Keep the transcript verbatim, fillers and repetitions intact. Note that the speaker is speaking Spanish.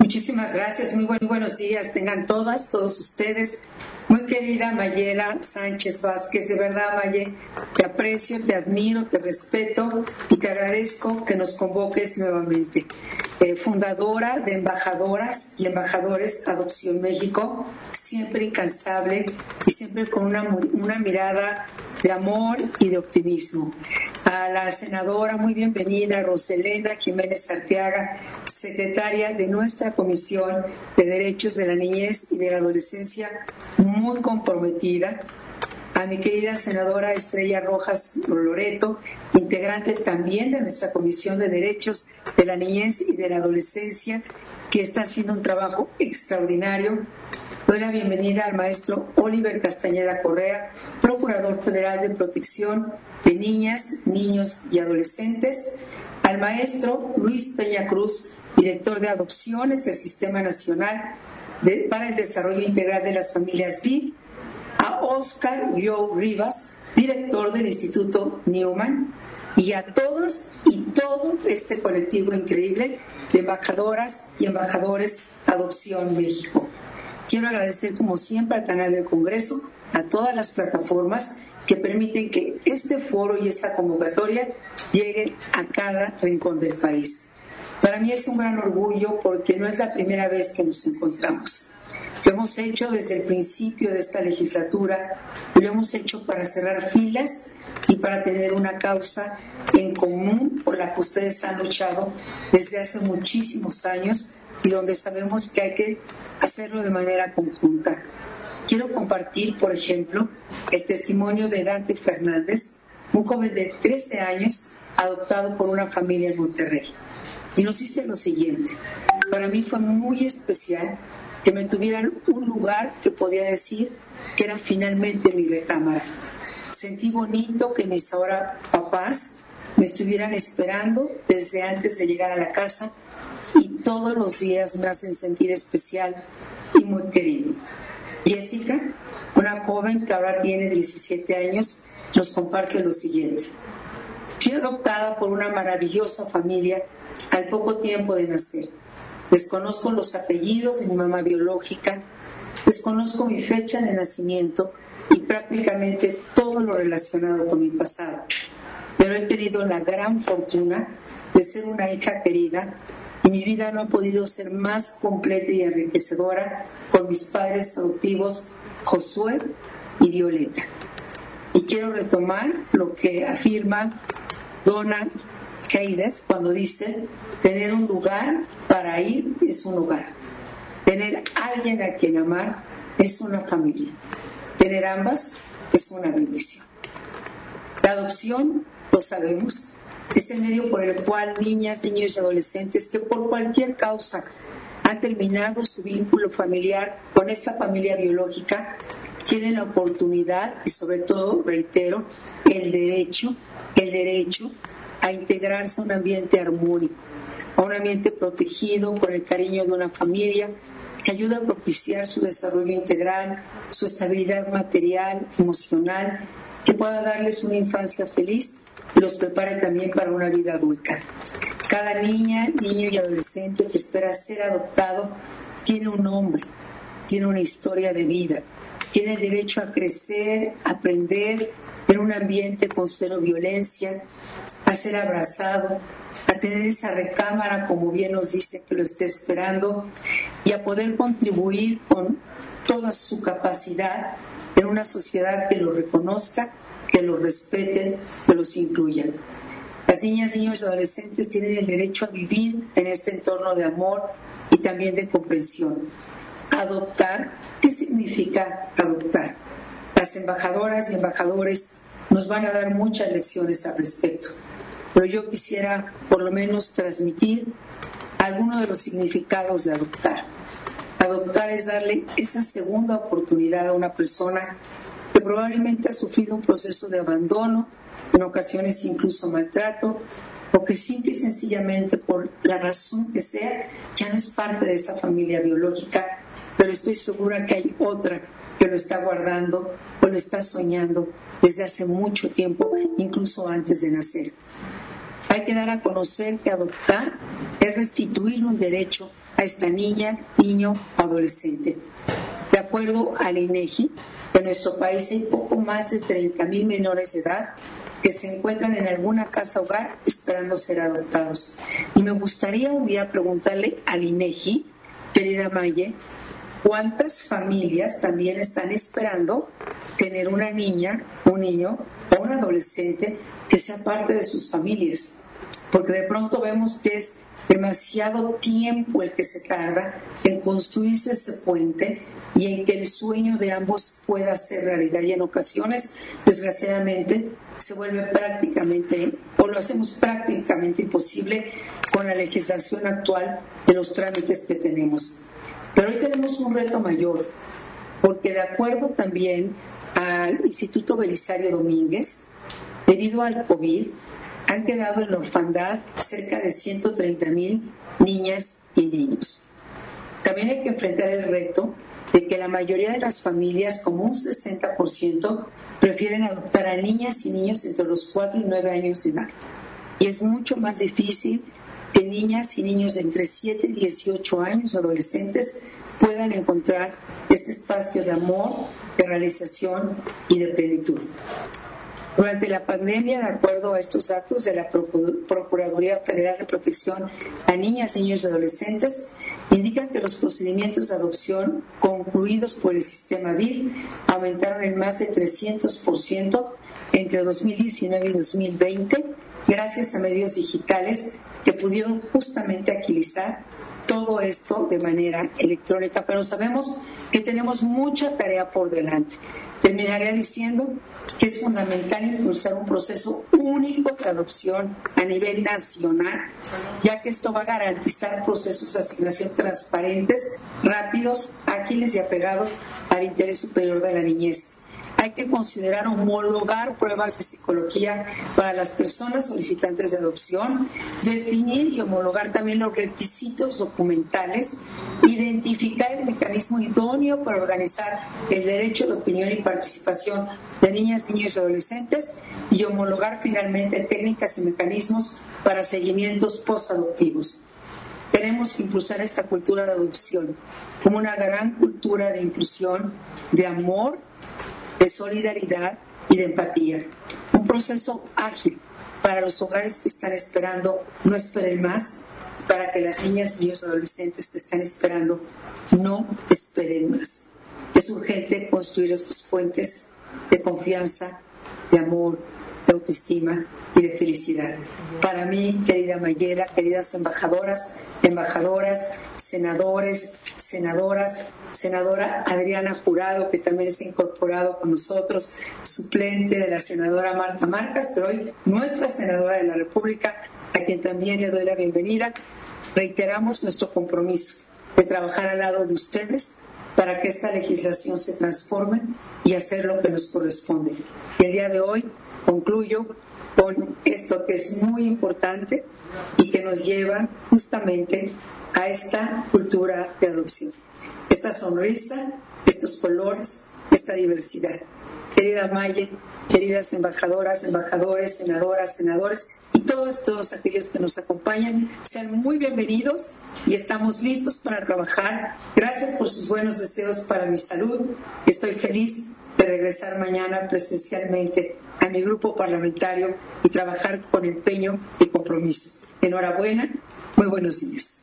Muchísimas gracias, muy, buen, muy buenos días, tengan todas, todos ustedes. Muy querida Mayela Sánchez Vázquez, de verdad, Maye, te aprecio, te admiro, te respeto y te agradezco que nos convoques nuevamente. Eh, fundadora de Embajadoras y Embajadores Adopción México, siempre incansable y siempre con una, una mirada de amor y de optimismo. A la senadora, muy bienvenida, Roselena Jiménez Arteaga, secretaria de nuestra Comisión de Derechos de la Niñez y de la Adolescencia, muy comprometida. A mi querida senadora Estrella Rojas Loreto, integrante también de nuestra Comisión de Derechos de la Niñez y de la Adolescencia, que está haciendo un trabajo extraordinario. Doy la bienvenida al maestro Oliver Castañeda Correa, Procurador Federal de Protección de Niñas, Niños y Adolescentes, al maestro Luis Peña Cruz, director de Adopciones del Sistema Nacional de, para el Desarrollo Integral de las Familias D I F, a Oscar Joe Rivas, director del Instituto Newman, y a todos y todo este colectivo increíble de embajadoras y embajadores Adopción México. Quiero agradecer como siempre al canal del Congreso, a todas las plataformas que permiten que este foro y esta convocatoria lleguen a cada rincón del país. Para mí es un gran orgullo porque no es la primera vez que nos encontramos. Lo hemos hecho desde el principio de esta legislatura y lo hemos hecho para cerrar filas y para tener una causa en común por la que ustedes han luchado desde hace muchísimos años y donde sabemos que hay que hacerlo de manera conjunta. Quiero compartir, por ejemplo, el testimonio de Dante Fernández, un joven de trece años adoptado por una familia en Monterrey. Y nos dice lo siguiente: para mí fue muy especial que me tuvieran un lugar que podía decir que era finalmente mi recámara. Sentí bonito que mis ahora papás me estuvieran esperando desde antes de llegar a la casa y todos los días me hacen sentir especial y muy querido. Jessica, una joven que ahora tiene diecisiete años, nos comparte lo siguiente: fui adoptada por una maravillosa familia al poco tiempo de nacer. Desconozco los apellidos de mi mamá biológica, desconozco mi fecha de nacimiento y prácticamente todo lo relacionado con mi pasado. Pero he tenido la gran fortuna de ser una hija querida y mi vida no ha podido ser más completa y enriquecedora con mis padres adoptivos Josué y Violeta. Y quiero retomar lo que afirma Donna Heides cuando dice: tener un lugar para ir es un hogar, tener alguien a quien amar es una familia, tener ambas es una bendición. La adopción, lo sabemos, es el medio por el cual niñas, niños y adolescentes que por cualquier causa han terminado su vínculo familiar con esta familia biológica tienen la oportunidad y sobre todo, reitero, el derecho, el derecho a integrarse a un ambiente armónico, a un ambiente protegido con el cariño de una familia que ayuda a propiciar su desarrollo integral, su estabilidad material, emocional, que pueda darles una infancia feliz y los prepare también para una vida adulta. Cada niña, niño y adolescente que espera ser adoptado tiene un nombre, tiene una historia de vida, tiene el derecho a crecer, a aprender en un ambiente con cero violencia, a ser abrazado, a tener esa recámara, como bien nos dice, que lo esté esperando, y a poder contribuir con toda su capacidad en una sociedad que lo reconozca, que lo respete, que los incluya. Las niñas, niños y adolescentes tienen el derecho a vivir en este entorno de amor y también de comprensión. Adoptar, ¿qué significa adoptar? Las embajadoras y embajadores nos van a dar muchas lecciones al respecto, pero yo quisiera por lo menos transmitir algunos de los significados de adoptar. Adoptar es darle esa segunda oportunidad a una persona que probablemente ha sufrido un proceso de abandono, en ocasiones incluso maltrato, o que simple y sencillamente por la razón que sea ya no es parte de esa familia biológica, pero estoy segura que hay otra que lo está guardando o lo está soñando desde hace mucho tiempo, incluso antes de nacer. Hay que dar a conocer que adoptar es restituir un derecho a esta niña, niño o adolescente. De acuerdo al INEGI, en nuestro país hay poco más de treinta mil menores de edad que se encuentran en alguna casa hogar esperando ser adoptados. Y me gustaría un día preguntarle al INEGI, querida Maye, ¿cuántas familias también están esperando tener una niña, un niño o un adolescente que sea parte de sus familias? Porque de pronto vemos que es demasiado tiempo el que se tarda en construirse ese puente y en que el sueño de ambos pueda ser realidad. Y en ocasiones, desgraciadamente, se vuelve prácticamente, o lo hacemos prácticamente imposible con la legislación actual de los trámites que tenemos. Pero hoy tenemos un reto mayor, porque de acuerdo también al Instituto Belisario Domínguez, debido al COVID, han quedado en la orfandad cerca de ciento treinta mil niñas y niños. También hay que enfrentar el reto de que la mayoría de las familias, como un sesenta por ciento, prefieren adoptar a niñas y niños entre los cuatro y nueve años de edad. Y es mucho más difícil que niñas y niños de entre siete y dieciocho años, adolescentes, puedan encontrar este espacio de amor, de realización y de plenitud. Durante la pandemia, de acuerdo a estos datos de la Procuraduría Federal de Protección a Niñas, Niños y Adolescentes, indican que los procedimientos de adopción concluidos por el sistema D I F aumentaron en más de trescientos por ciento entre dos mil diecinueve y dos mil veinte, gracias a medios digitales que pudieron justamente agilizar todo esto de manera electrónica, pero sabemos que tenemos mucha tarea por delante. Terminaré diciendo que es fundamental impulsar un proceso único de adopción a nivel nacional, ya que esto va a garantizar procesos de asignación transparentes, rápidos, ágiles y apegados al interés superior de la niñez. Hay que considerar homologar pruebas de psicología para las personas solicitantes de adopción, definir y homologar también los requisitos documentales, identificar el mecanismo idóneo para organizar el derecho de opinión y participación de niñas, niños y adolescentes y homologar finalmente técnicas y mecanismos para seguimientos postadoptivos. Tenemos que impulsar esta cultura de adopción como una gran cultura de inclusión, de amor, de solidaridad y de empatía. Un proceso ágil para los hogares que están esperando, no esperen más, para que las niñas, niños y adolescentes que están esperando, no esperen más. Es urgente construir estos puentes de confianza, de amor, de autoestima y de felicidad. Para mí, querida Mayela, queridas embajadoras, embajadoras, senadores, senadoras, senadora Adriana Jurado, que también se ha incorporado con nosotros, suplente de la senadora Marta Márquez, pero hoy nuestra senadora de la República, a quien también le doy la bienvenida. Reiteramos nuestro compromiso de trabajar al lado de ustedes para que esta legislación se transforme y hacer lo que nos corresponde. Y el día de hoy concluyo con esto que es muy importante y que nos lleva justamente a esta cultura de adopción. Esta sonrisa, estos colores, esta diversidad. Querida Maye, queridas embajadoras, embajadores, senadoras, senadores y todos, todos aquellos que nos acompañan, sean muy bienvenidos y estamos listos para trabajar. Gracias por sus buenos deseos para mi salud. Estoy feliz de regresar mañana presencialmente a mi grupo parlamentario y trabajar con empeño y compromiso. Enhorabuena, muy buenos días.